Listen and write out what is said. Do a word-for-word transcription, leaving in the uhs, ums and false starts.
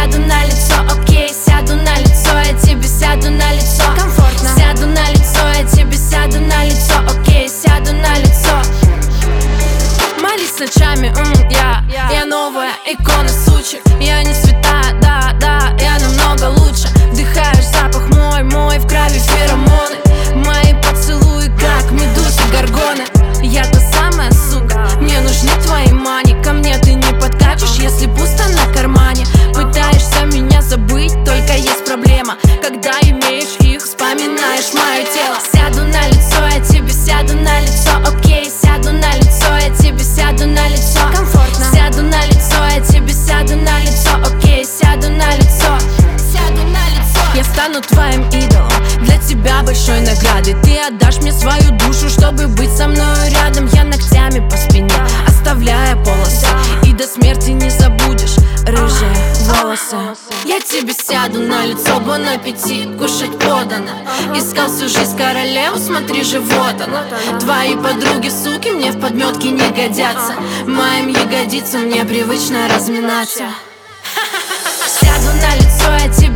сяду на лицо, окей, сяду на лицо, я тебе сяду на лицо. Комфортно. Сяду на лицо, я тебе сяду на лицо, окей, сяду на лицо. Молись ночами, м, я, я новая икона сучек. Я не святая, да, да, я намного лучше. Вдыхаешь запах мой, мой, в крови феромоны. Мои поцелуи, как медузы горгоны. Я та самая сука, мне нужны твои мани. Ко мне ты не подкатишь, если пусто на кармане. Пытаешься меня забыть, только есть проблема. Когда имеешь их, вспоминаешь мое тело. Сяду на лицо, я тебе сяду на лицо, окей, сяду на лицо, я тебе сяду на лицо. Комфортно. Сяду на лицо, я тебе сяду на лицо, окей, сяду на лицо. Сяду на лицо. Я стану твоим идолом, для тебя большой наградой. Ты отдашь мне свою душу, чтобы быть со мною рядом. Я ногтями по спине, оставляя полосы, и до смерти не забудешь рыжие волосы. Я тебе сяду на лицо, бон аппетит, кушать подано. Искал всю жизнь королеву, смотри же, вот она. Твои подруги, суки, мне в подметки не годятся. Моим ягодицам мне привычно разминаться. Сяду на лицо, я тебе